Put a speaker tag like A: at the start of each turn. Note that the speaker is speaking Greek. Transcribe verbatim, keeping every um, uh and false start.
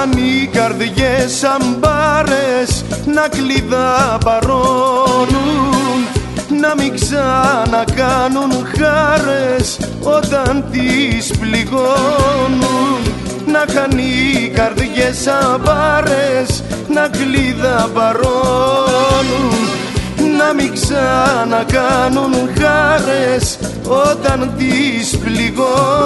A: χάνει οι καρδιές σαν μπάρες, να κλειδά παρώνουν, να μην ξανακάνουν χάρες όταν τις πληγώνουν. Να χάνει οι καρδιές σαν μπάρες, να κλειδά παρώνουν, να μην ξανακάνουν χάρες όταν τις πληγώνουν.